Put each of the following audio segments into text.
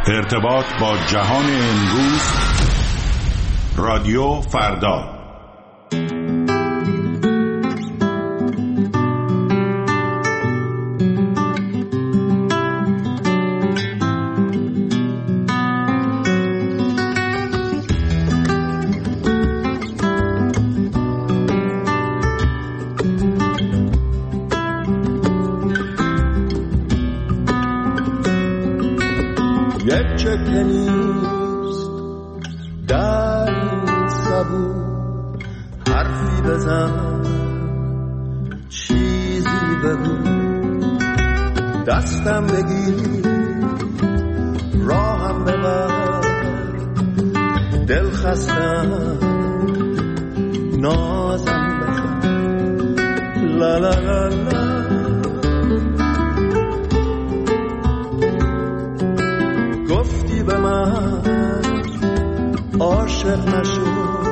ارتباط با جهان امروز، رادیو فردا. یک چکه نیست در این صبور، حرفی بزن، چیزی بگو، دستم بگیر، راهم ببر، دل خستم، نازم بخن، لا لا لا لا. به من عاشق نشو،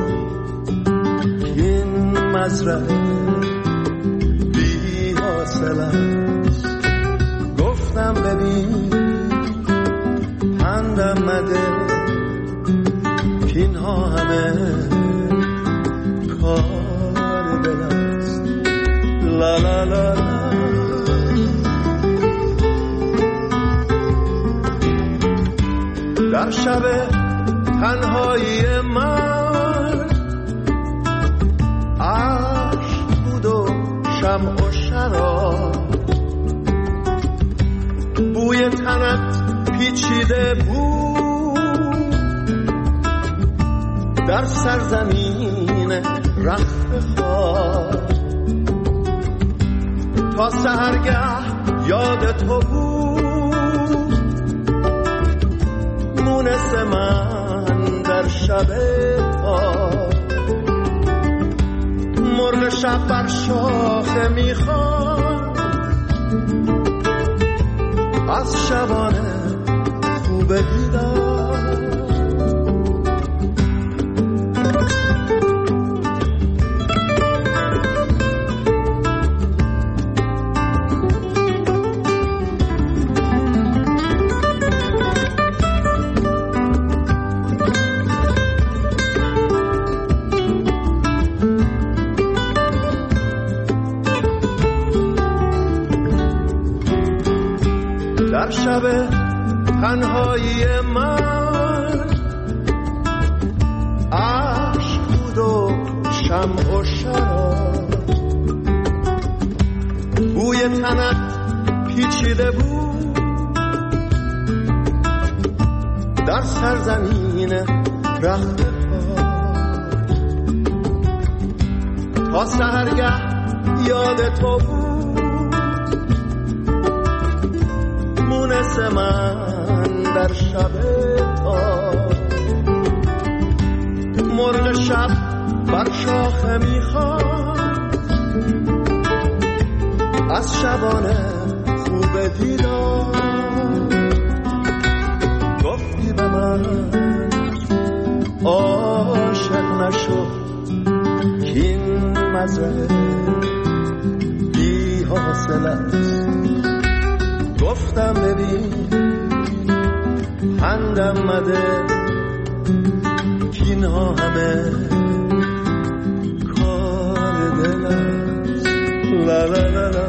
این مزرعه بی حاصل است. گفتم ببین پندم مده، اینها همه کار دل است. لا لا لا لا. در شب تنهایی من عشق بود و شمع و شراب، بوی تنت پیچیده بود در سرزمین رخت خواب، تا سحرگه یاد تو بود مونس من در شب تاب. مرغ شب بر شاخه میخواد از شبانه خوب دیدار. در شب تنهایی من عشق بود و شمع و شراب، بوی تنت پیچیده بود در سرزمین رخت خواب، تا سحرگه یاد تو بود مونس من در شب تاب. مرغ شب بر شاخه میخواد از شبانه خوب دیدار. گفتی به من عاشق نشو، این مزرعه بی حاصل است. گفتم ببین پندم مده، اینها همه کار دل است. لا لا لا لا.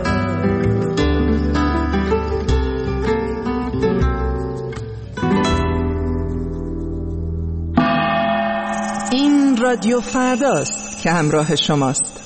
این رادیو فرداست که همراه شماست.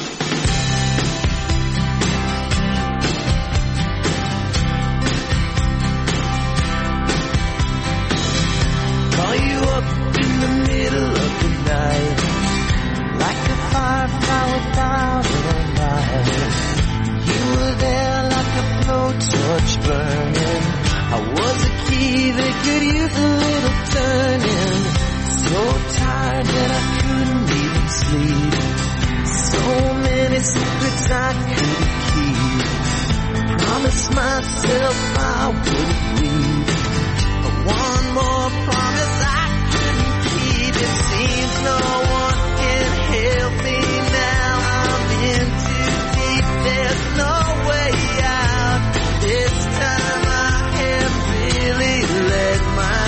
Myself I wouldn't leave, but one more promise I couldn't keep. It seems no one can help me now. I'm in too deep, there's no way out. This time I have really let my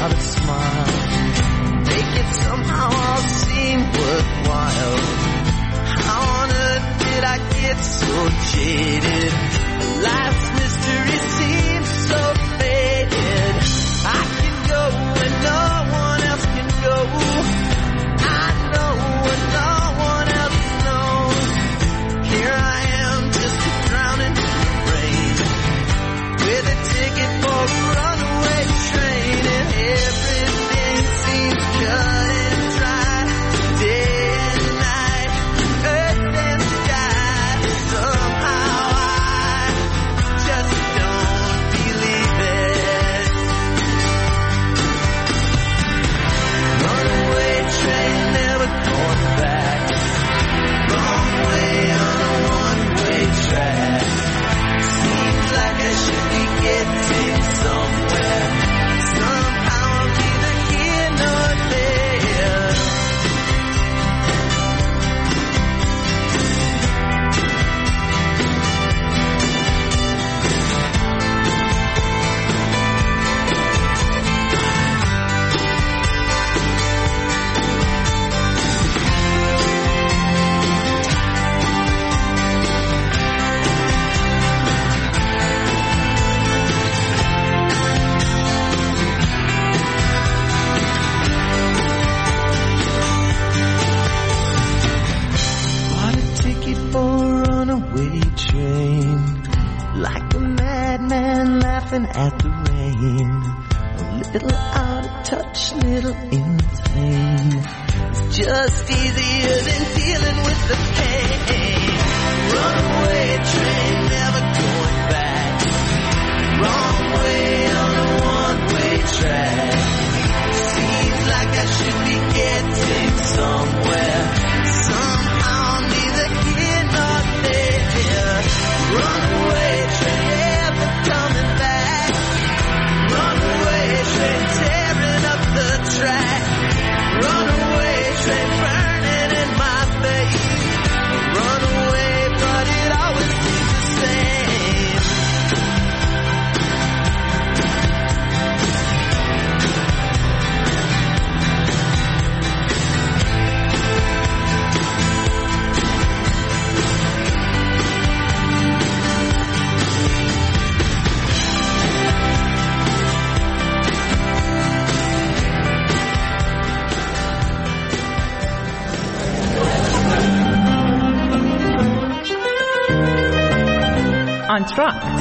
start a smile, make it somehow all seem worthwhile. How on earth did I get so jaded? Life's mystery seems so faded. I can go when no one else can go. I know when no one else knows. Here I am, just drowning in the rain, with a ticket for a runaway train, and everything seems cut and dry, day and night, earth and sky. Somehow I just don't believe it. Runaway train, never going back. Wrong way on a one-way track. Seems like I should be getting somewhere. Somehow I'm neither here nor there. Bought a ticket for a runaway train, like a madman laughing at the rain. A little out of touch, little insane. It's just easier than dealing with the pain. Runaway train, never going back. Wrong way on a one-way track. Seems like I should be getting somewhere. Somehow I'm neither here nor there. Runaway train, never coming back. Runaway train, tearing up the track. Runaway train, burning in my face. Runaway, but it always seems the same. آنتراکت.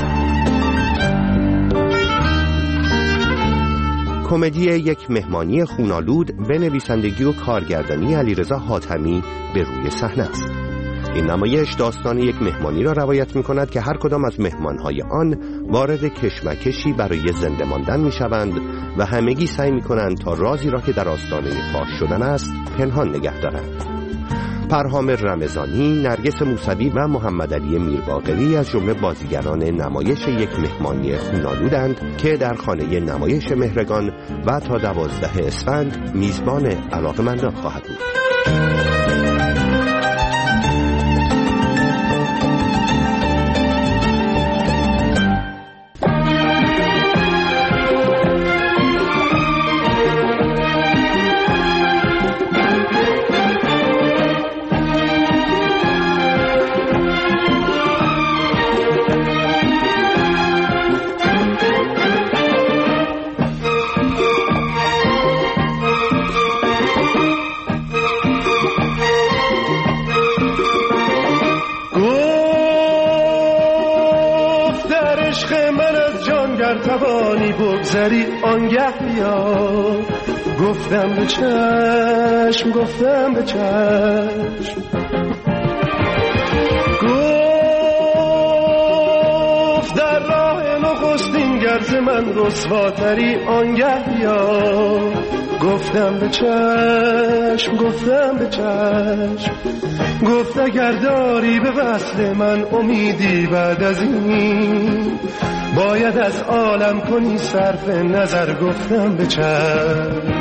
کمدی یک مهمانی خونالود به نویسندگی و کارگردانی علیرضا حاتمی به روی صحنه است. این نمایش داستان یک مهمانی را روایت می‌کند که هر کدام از مهمان‌های آن وارد کشمکشی برای زنده ماندن می‌شوند و همگی سعی می‌کنند تا رازی را که در آستانه فاش شدن است پنهان نگه دارند. پرهام رمضانی، نرگس موسوی و محمد علی میرباقری از جمله بازیگران نمایش یک مهمانی خونالودند که در خانه نمایش مهرگان و تا 12 اسفند میزبان علاقه‌مندان خواهد بود. توانی بگذری آنگه بیا، گفتم به چشم، گفتم به چشم، گفت در راه نخستین گرز من رسواتری آنگه بیا، گفتم به چشم، گفتم به چشم، گفت اگر داری به وصل من امیدی بعد از این باید از عالم کنی صرف نظر، گفتم به چشم.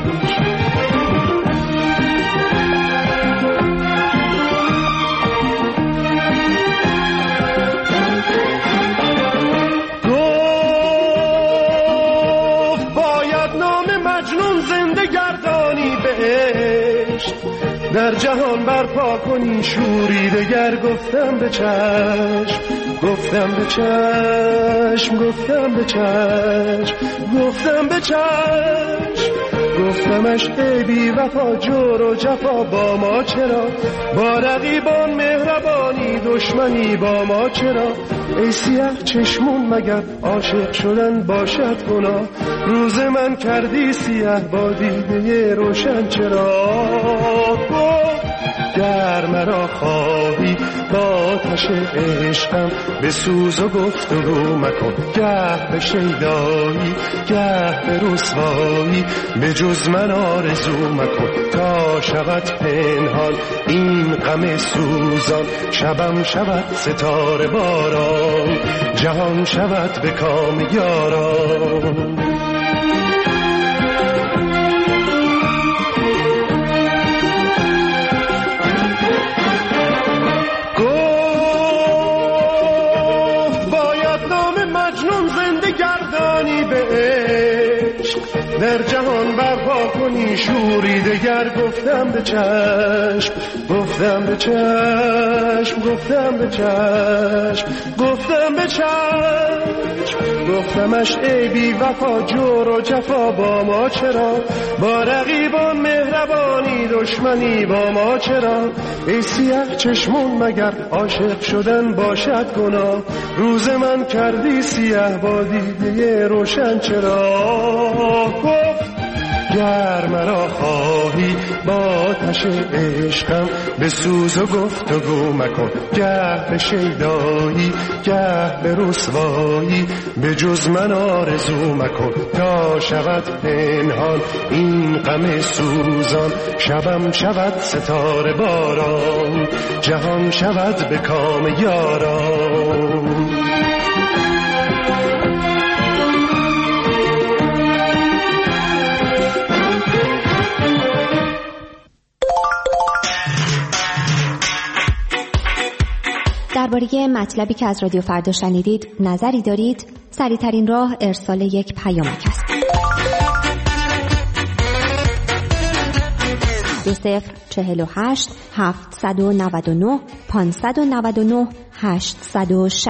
گفت باید نام مجنون مجنون زنده گردانی به عشق، در جهان برپا کنی شوری دگر. گفتم به چشم، گفتم به چشم، گفتم به چشم، گفتم به چشم، گفتمش ای بی وفا جور و جفا با ما چرا، با رقیبان مهربانی دشمنی با ما چرا. ای سیاه چشمون مگر عاشق شدن باشد گناه، روز من کردی سیاه با دیده روشن چرا. گر مرا خواهی با آتش عشقم به سوز و گفتگو مکن، گه به شیدایی گه به رسوایی به جز من آرزو مکن. تا شود پنهان این غم سوزان، شبم شود ستاره باران، جهان شود به کام یاران. در جهان برپا کنی شوری دگر. گفتم به چشم، گفتم به چشم، گفتم به چشم، گفتم به چشم، گفتمش ای بی وفا جور و جفا با ما چرا، با رقیبان مهربانی دشمنی با ما چرا. ای سیاه چشمون مگر عاشق شدن باشد گناه، روز من کردی سیاه با دیده روشن چرا. گر مرا خواهی با آتش عشقم به سوز و گفتگو مکن، گه به شیدایی گه به رسوایی به جز من آرزو مکن. تا شود پنهان این غم سوزان، شبم شود ستاره باران، جهان شود به کام یاران. درباره مطلبی که از رادیو فردا شنیدید نظری دارید؟ سریع‌ترین راه ارسال یک پیامک است. 2048 799 599 860.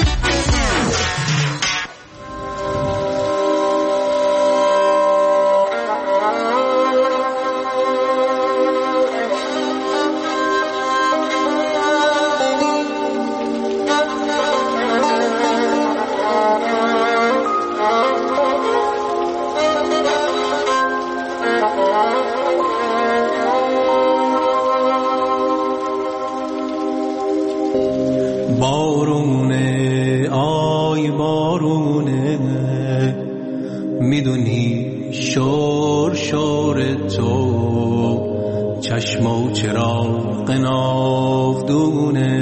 بارونه آی بارونه، میدونی شور شور تو چشم و چراغ ناودونه.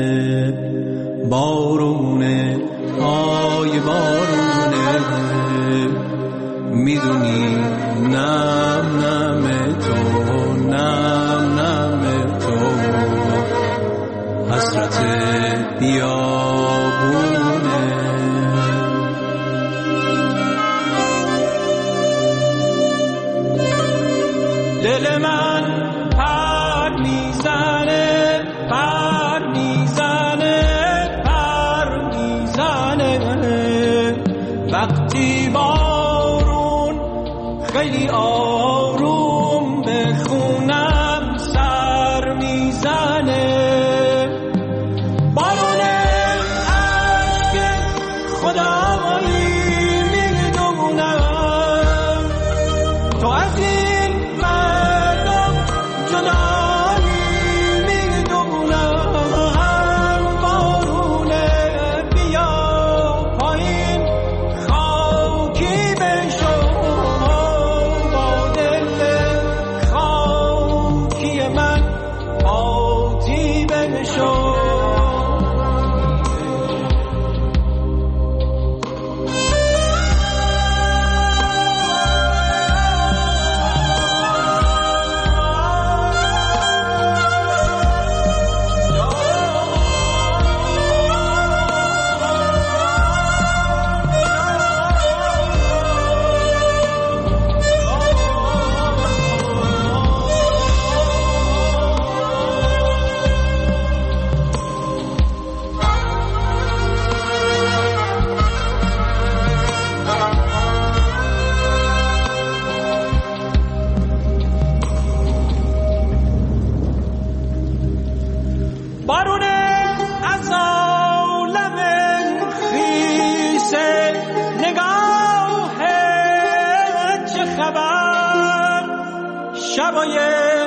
بارونه آی بارونه، میدونی نم نم تو نم نم تو حسرت بیابونه. دل من پر میزنه پر میزنه پر میزنه، وقتی بارون خیلی آروم به خونم سر میزنه. شبای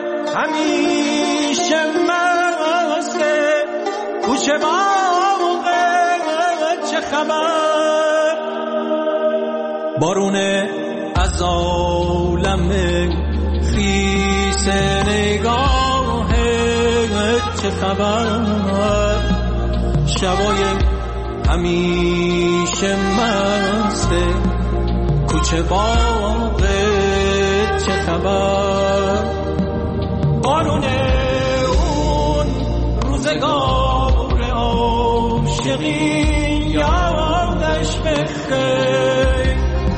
همیشه مسته کوچه باغه چه خبر بارونه از عالم خیس نگاه چه خبر شبای همیشه مسته کوچه باغه چه خبر بارونه اون روزگار عاشقی یادش بخیر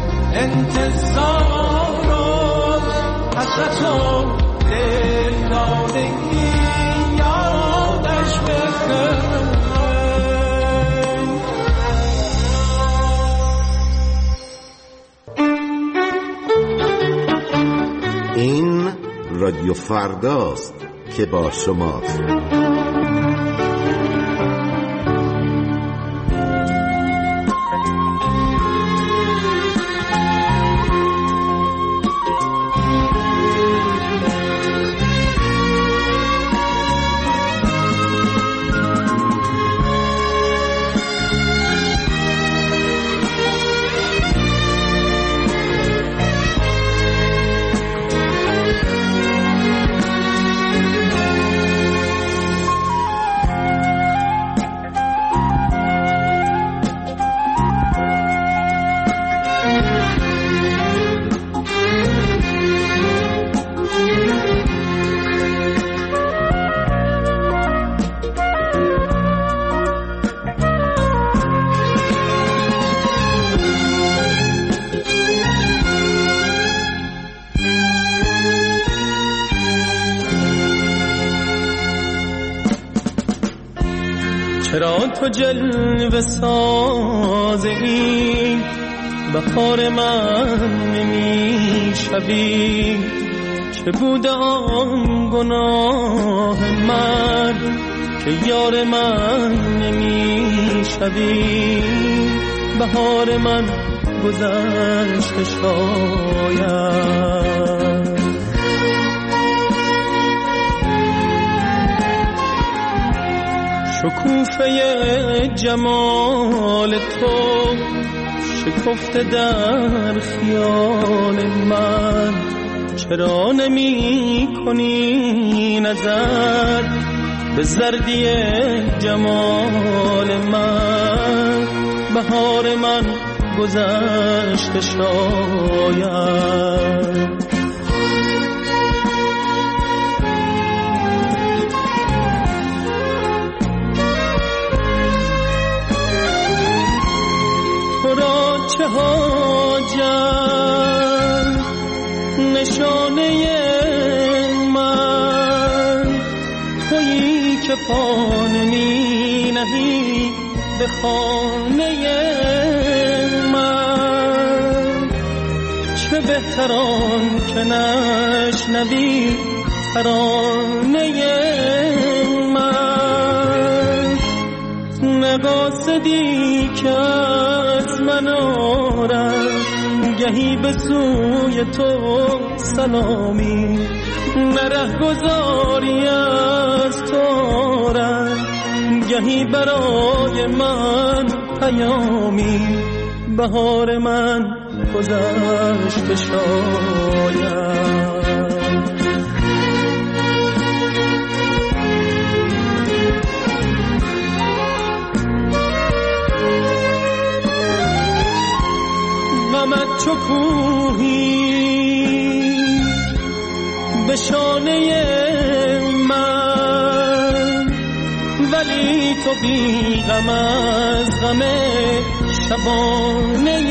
انتظار و حسرت و دلدادگی یادش بخیر. این رادیو فرداست که با شماست. چرا تو جلوه سازی بهار من نمیشوی چه بود آن گناه من که یار من نمیشوی بهار من گذشته شاید شکوفه جمال تو شکفته در خیال من چرا نمی کنی نظر به زردی جمال من بهار من گذشته شاید چه حاجت نشانه من تویی که پا نمی نهی به خانه من چه بهتران که نشنوی ترانه من نقاصدی که از من آرد گهی به سوی تو سلامی نره گذاری از تو آرد گهی برای من پیامی بهار من گذشته شاید غمت چو کوهی به شانه من ولی تو بی غم از غم شبانه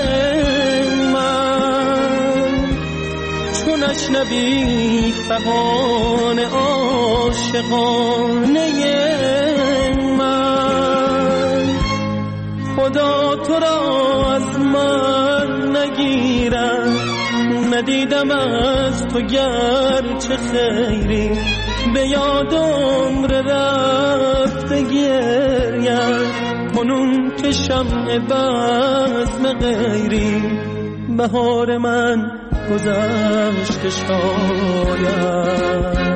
من چون نشنوی فغان عاشقانه من خدا تو را از من نگیرم ندیدم از تو گرچه خیری به یاد عمر رفته گریم کنون که شمع بزم غیری بهار من گذشته شاید.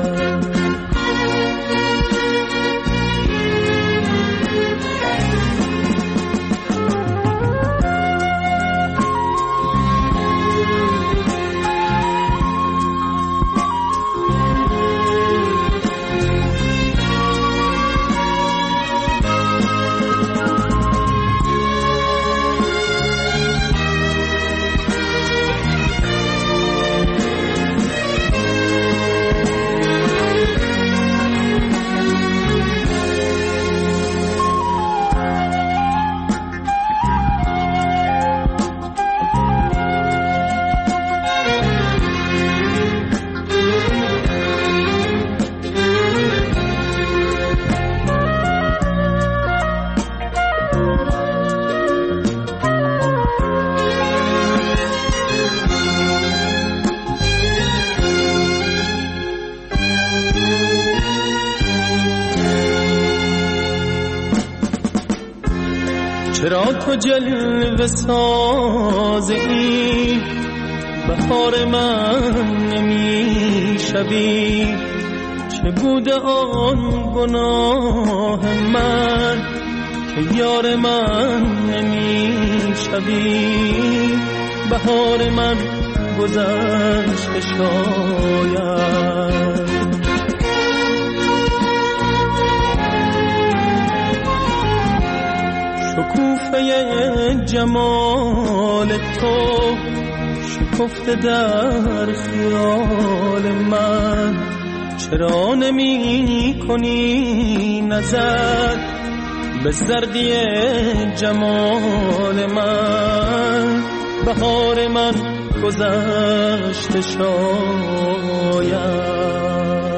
چرا تو جلوه سازی بهار من نمی شوی؟ چه بوده آن گناه من که یار من نمی شوی؟ بهار من گذشته شاید. شکوفه جمال تو شکفته در خیال من، چرا نمی کنی نظر به زردی جمال من؟ بهار من گذشته شاید.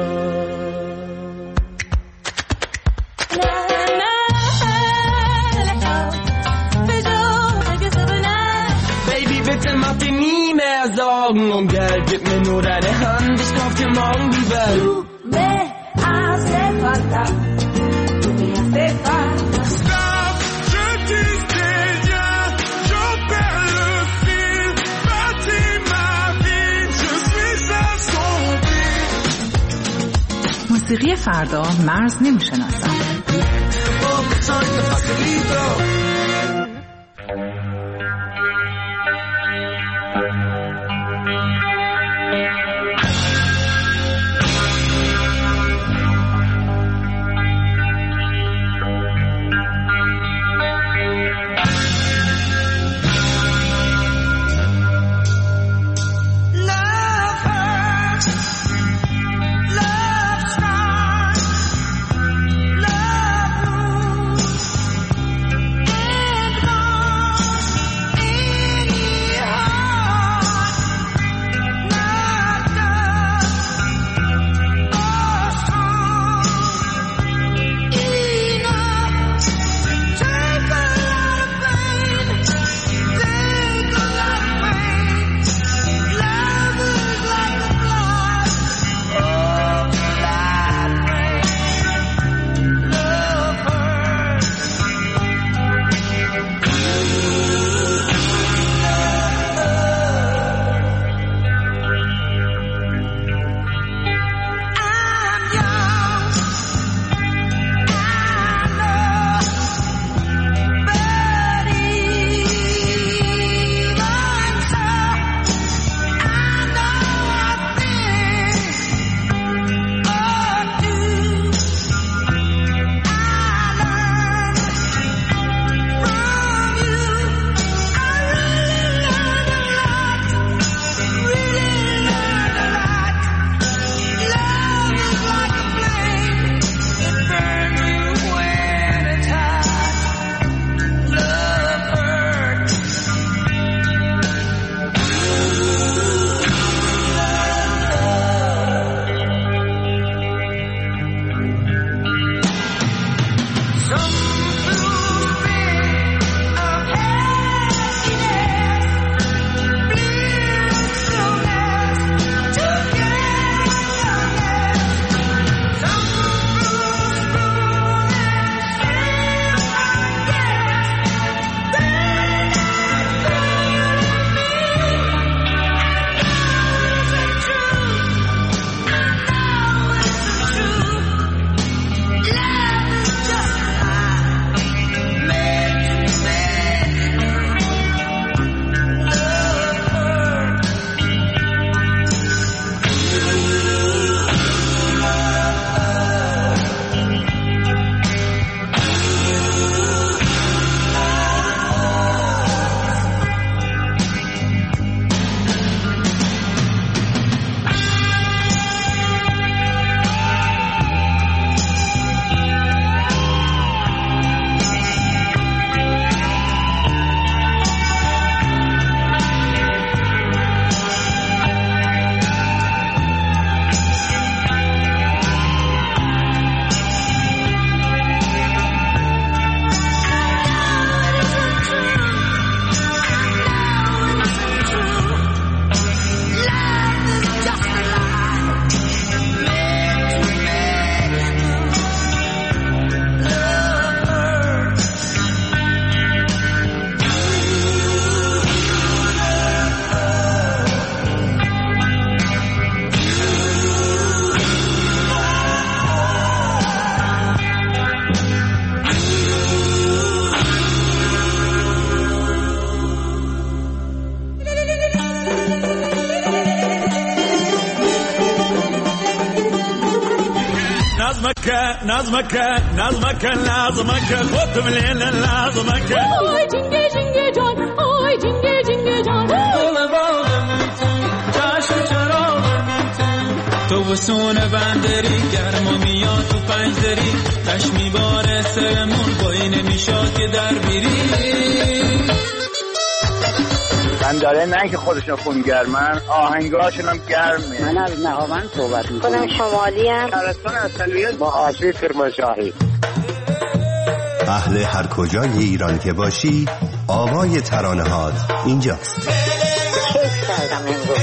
Sorgen um Geld, gib mir nur deine Hand, ich kauf dir morgen die Welt. Du me hace falta, tu me hace falta. Stop, je disais bien, je perds le fil, bâtis ma vie, je suis assombri. موسیقی فردا مرز نمیشناسد. نظمك خودم لیل نظمک آی جنگه جنگه جان آی جنگه جنگه جان دل باغم چشم چراغم تو وسون بندری گرما میاد تو پنجدری تش میباره سرمون بایی نمیشاد که در بیری من داره نه که خودشون خونگرمن آهنگاشون هم گرمه. من از نهاوند صحبت میکنم شمالی هم ترستان اصلیت با آشوی کرمانشاهی. اهل هر کجای ایران که باشی آوای ترانه‌هات اینجاست. کیف کردم امروز.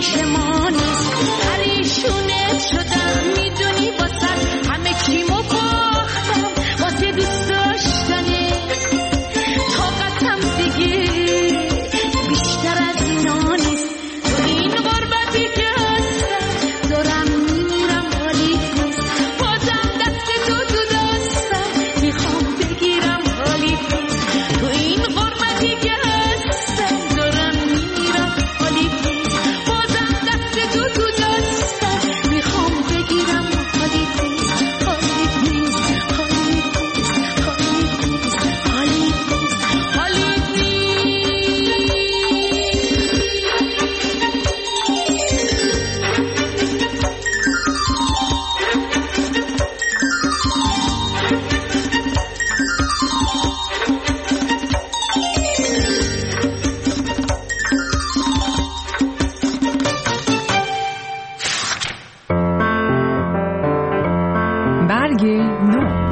پیش ما نیست پریشونت شدم میدونی واسه همه چیمو باختم واسه دوست داشتنه طاقتم دیگه بیشتر از اینا نیست تو این غربتی که هستم دارم میمیرم حالیت نیست بازم دست تو تو دستم میخوام بگیرم حالیت نیست تو این غربتی که هستم دارم میمیرم حالیت نیست بازم دست تو تو دستم میخوام بگیرم حالیت نیست حالیت نیست حالیت نیست حالیت نیست حالیت برگ نو.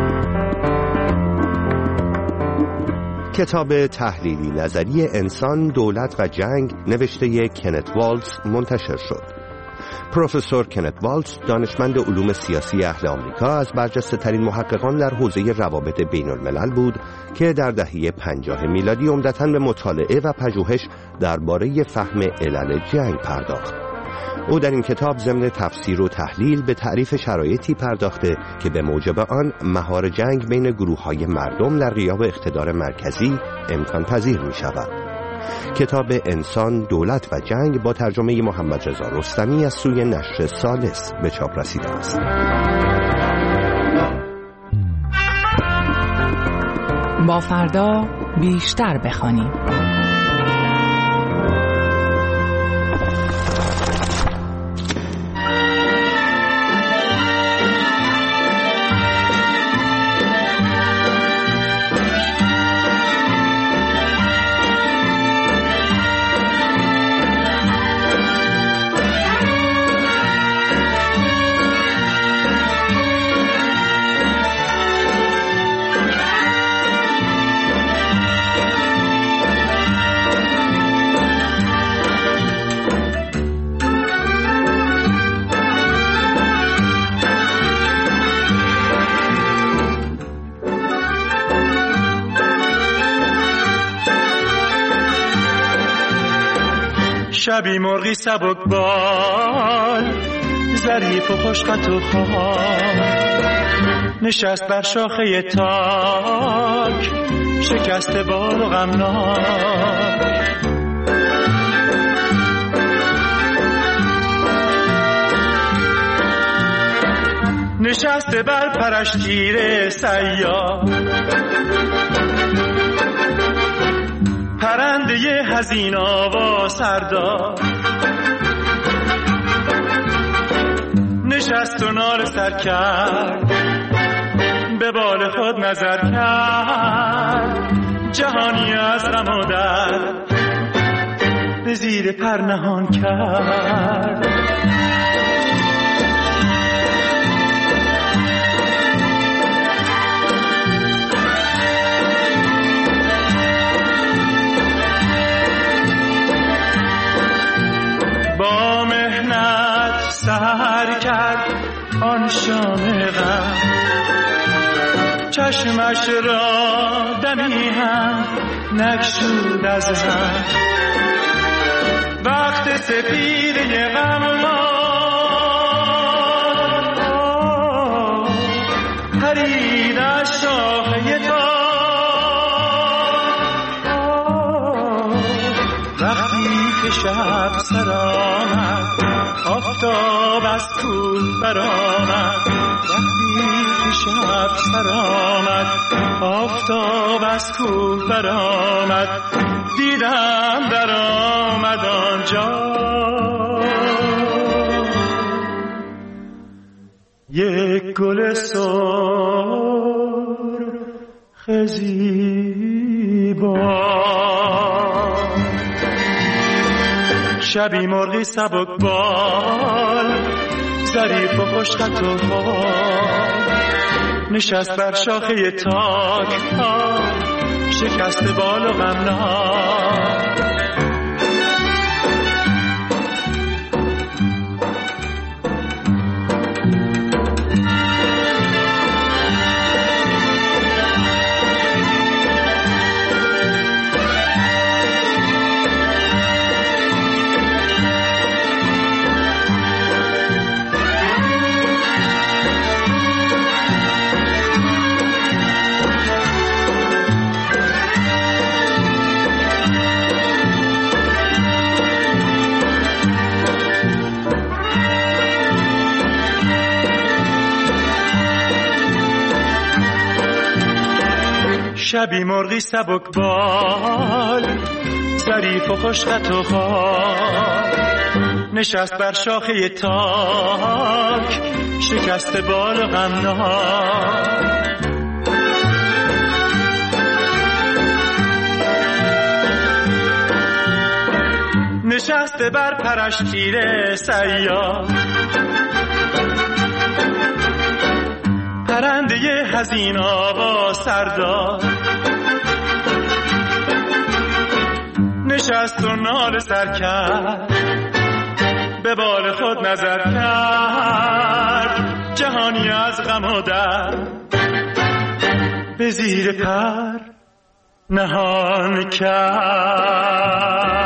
کتاب تحلیلی نظری انسان، دولت و جنگ نوشته کنت والتز منتشر شد. پروفسور کنت والتز دانشمند علوم سیاسی اهل آمریکا از برجسته ترین محققان در حوزه روابط بین الملل بود که در دهه 50 میلادی عمدتاً به مطالعه و پژوهش درباره فهم علل جنگ پرداخت. او در این کتاب ضمن تفسیر و تحلیل به تعریف شرایطی پرداخته که به موجب آن مهار جنگ بین گروه‌های مردم در غیاب اقتدار مرکزی امکان پذیر می شود. کتاب انسان، دولت و جنگ با ترجمه محمد رضا رستمی از سوی نشر ثالث به چاپ رسیده است. با فردا بیشتر بخوانیم. شبی مرغی سبک بال ظریف و خوشقط و خواب نشست بر شاخه تاک شکست بال و غمناک نشسته بر پرش تیر سیاه پرنده حزین آوا سردار نشست و نال سر کرد به بال خود نظر کرد جهانی از غم و درد به زیر پر نهان کرد با مهنت سحر کرد آن شام غم چشمش را دمی هم نگشود از هم وقت سپیده غم پرید از شاخه وقتی که شب سر آمد آفتاب از کوه برآمد وقتی که شب سر آمد آفتاب از کوه برآمد دیدم در آمد آنجا یک گل سرخ زیبا شبی مرغی سبک بال ظریف و خوشخط و خواب نشست بر شاخه تاک شکست بال و غمناک شبی مرغی سبک بال ظریف و خوشخط و خال نشست بر شاخه تاک شکست بال و غمناک نشسته بر پرش تیر سیاه پرنده حزین آوا سردار نشست و نال سر کرد به بال خود نظر کرد جهانی از غم و درد به زیر پر نهان کرد.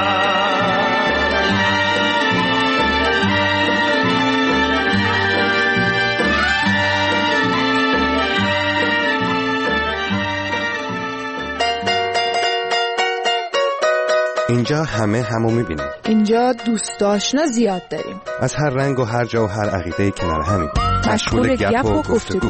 اینجا همه همو میبینیم. اینجا دوست آشنا زیاد داریم. از هر رنگ و هر جا و هر عقیده کنار همیم. مشغول گپ و گفتگو.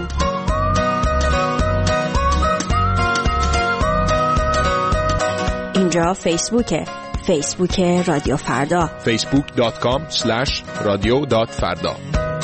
اینجا فیسبوک رادیو فردا. facebook.com/radio.farda.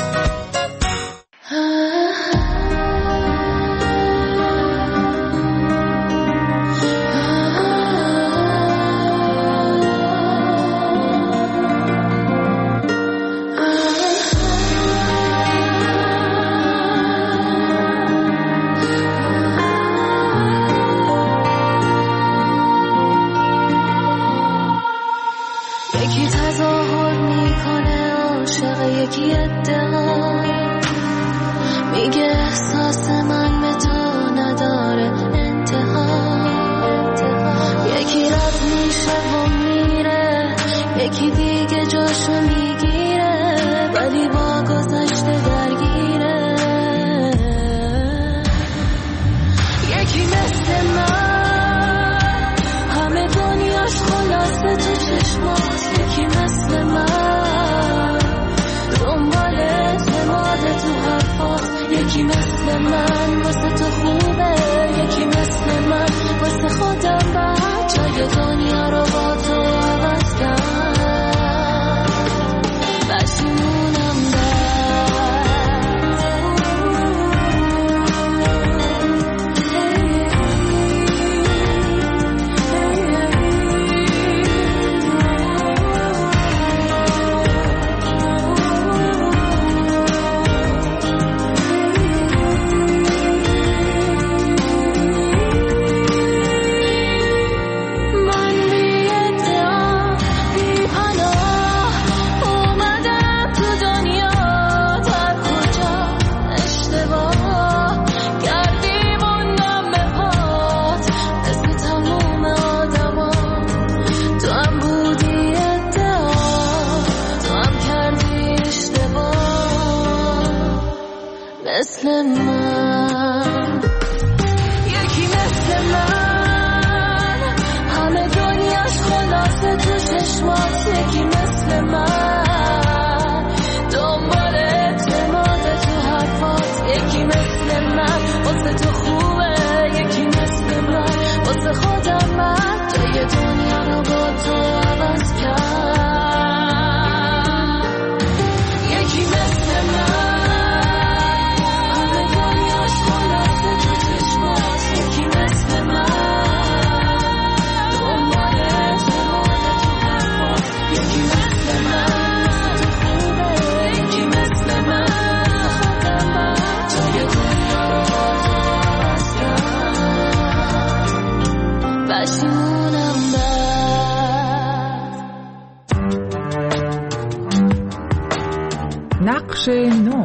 نقش نو.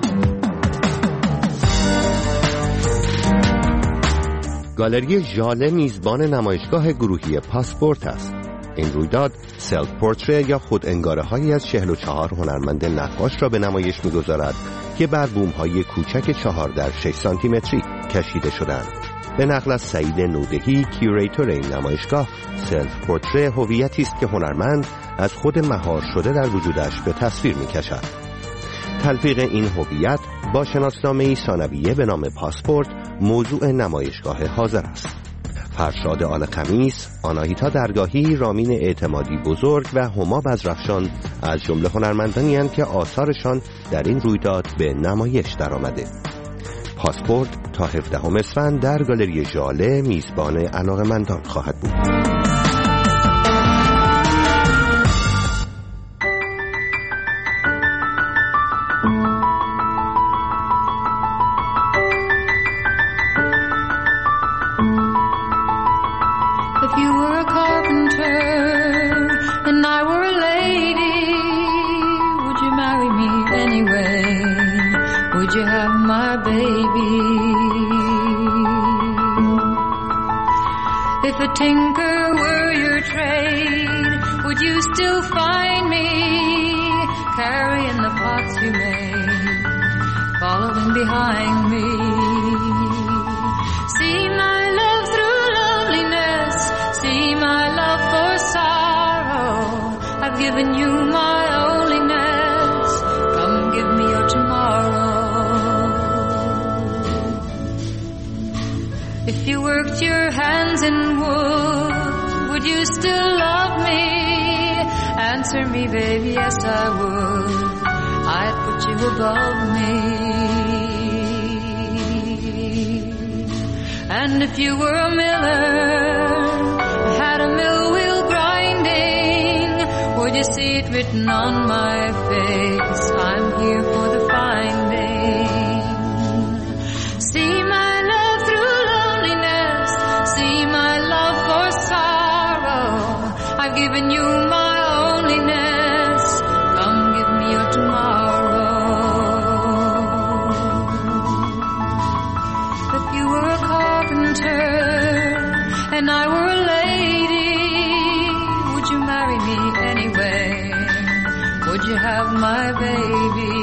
گالری ژاله میزبان نمایشگاه گروهی پاسپورت است. این رویداد سلف پورتری یا خود انگاره هایی از 44 هنرمند نقاش را به نمایش میگذارد که بر بوم های کوچک 4x6 سانتی متری کشیده شدند. به نقل از سعید نودهی کیوریتور این نمایشگاه، سلف پورتری هویتی است که هنرمند از خود مهار شده در وجودش به تصویر میکشد. تلفیق این هویت با شناسنامه‌ای ثانویه به نام پاسپورت موضوع نمایشگاه حاضر است. فرشاد آل خمیس، آناهیتا درگاهی، رامین اعتمادی بزرگ و هما بزرفشان از جمله هنرمندانی هستند که آثارشان در این رویداد به نمایش درآمده. پاسپورت تا 17 اسفند در گالری ژاله میزبان علاقه‌مندان خواهد بود. If a tinker were your trade, would you still find me carrying the pots you made, following behind me? See my love through loneliness, see my love for sorrow. I've given you my onlyness, come give me your tomorrow. If you worked your hands in wood, would you still love me? Answer me, baby, yes I would. I'd put you above me. And if you were a miller, had a mill wheel grinding, would you see it written on my face? I'm here for the finding. See my I've given you my onlyness, come give me your tomorrow. If you were a carpenter and I were a lady, would you marry me anyway? Would you have my baby?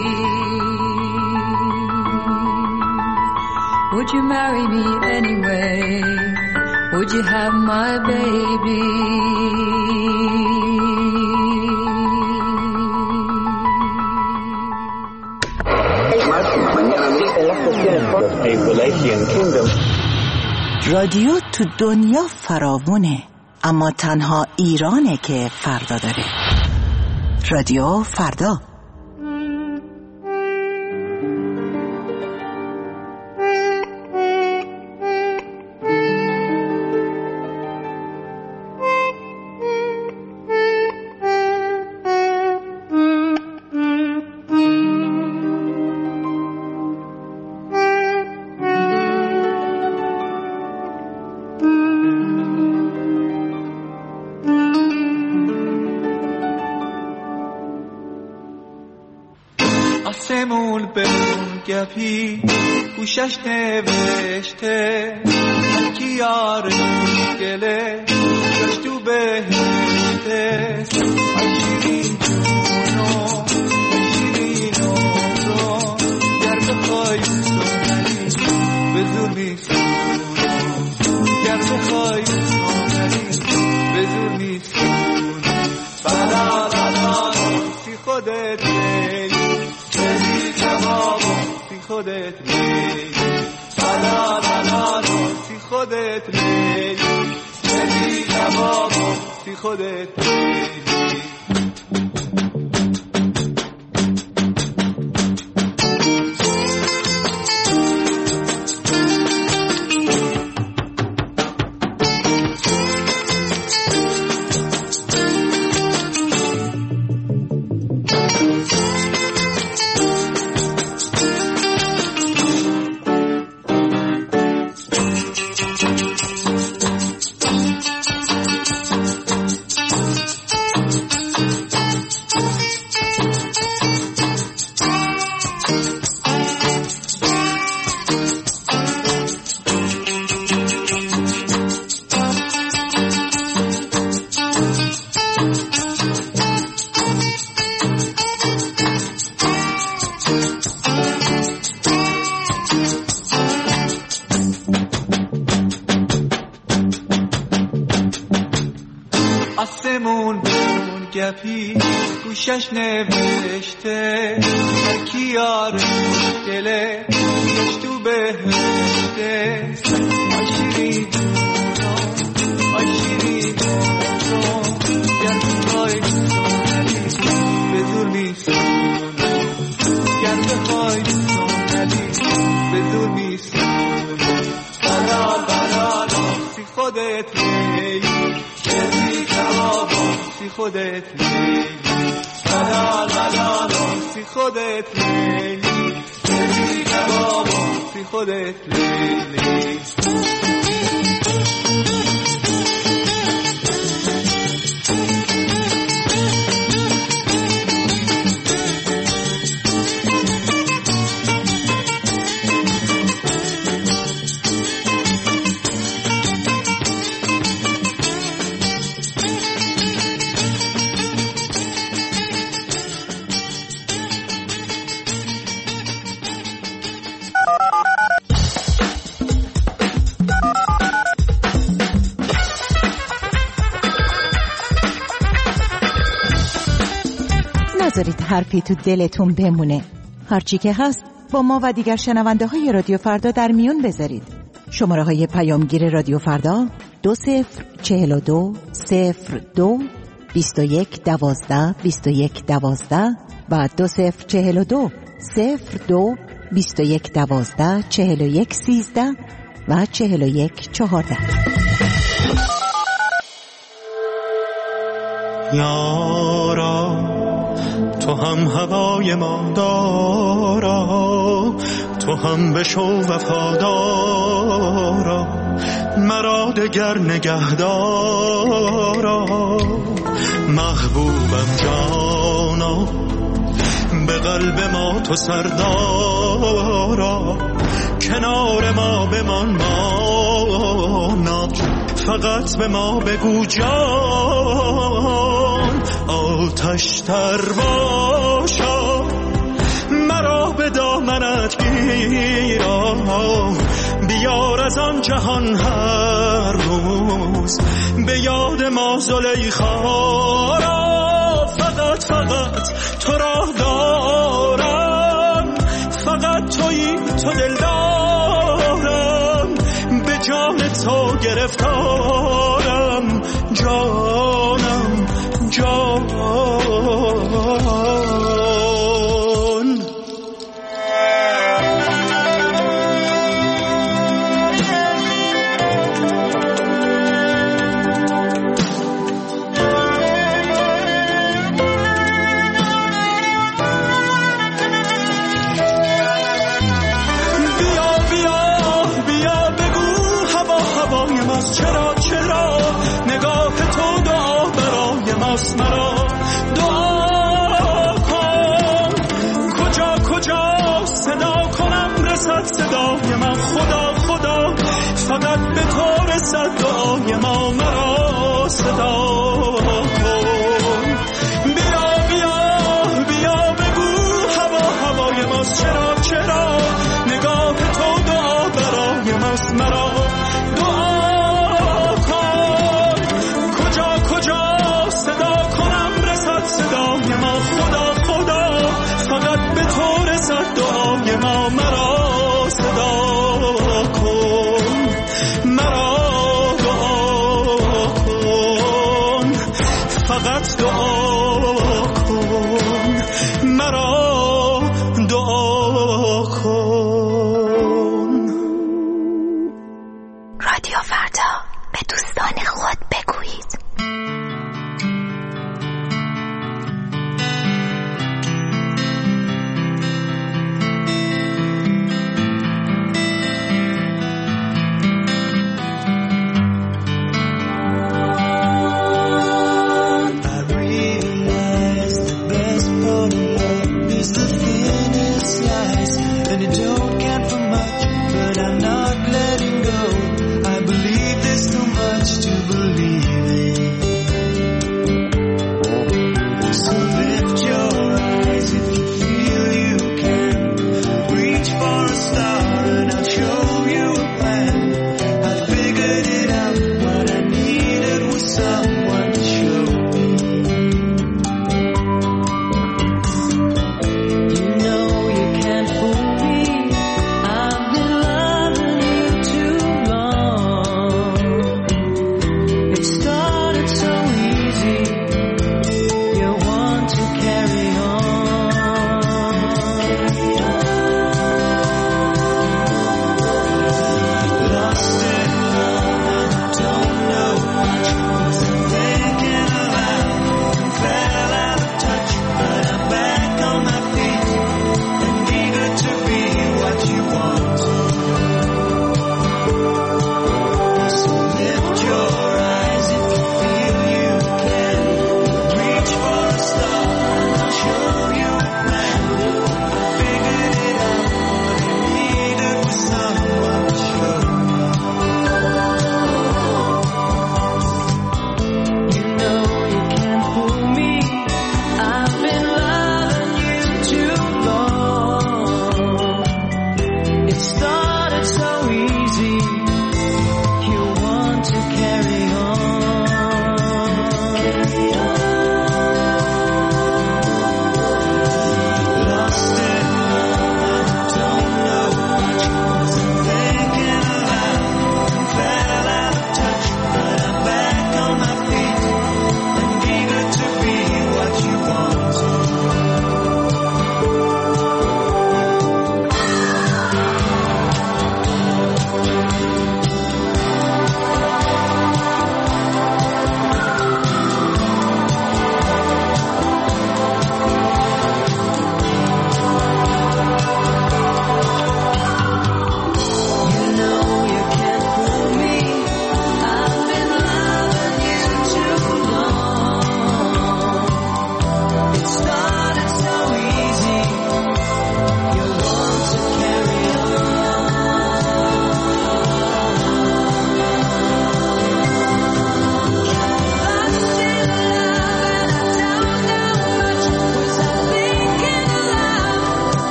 Would you marry me anyway? Would you have my baby? رادیو تو دنیا فراوونه، اما تنها ایرانه که فردا داره. رادیو فردا. آسمون به اون گپی گوشش نوشته کی یار گله گوشش تو بهشته شیرین جونو شیرین رو گر بخوای سومری به زور میسونو گر بخوای سومری به زور میسونو بلا بلا سی خودت خودت ری بلا بلا سی خودت ری بدی جوابو سی خودت ری گوشش نوشته هر کی یار دله گوش تو بهشته آی شیرین آی شیرین گر بخوای به زور میسونم گر بخوای به زور میسونم بلال بلال سی خودت لیلی کردی کبابم سی خودت لیلی بلال بلال سی خودت لیلی کردی کبابم سی خودت لیلی نذارید حرفی تو دلتون بمونه. هرچی که هست با ما و دیگر شنونده های رادیو فردا در میون بذارید. شماره های پیامگیر رادیو فردا 2042 02 21 12 21 12 و 2042 02 21 12 41 13 و 41 14. یارا تو هم هوای ما دارا، تو هم بشو وفادارا، مرا دگر نگهدارا. محبوبم جانا، به قلب ما تو سردارا، کنار ما بمان مانا، فقط به ما بگو جان، آتش تر باشا، مرا به دامنت گیرا، بیار از آن جهان هر روز به یاد ما زلیخا را. فقط تو را دارم، فقط تویی، تو دل دارم، به جان تو گرفتارم، جانم جان. چرا نگاه تو دعا برای ماست، مرا دعا کن. کجا صدا کنم رسد صدای من، خدا فقط به تو رسد دعای ما، مرا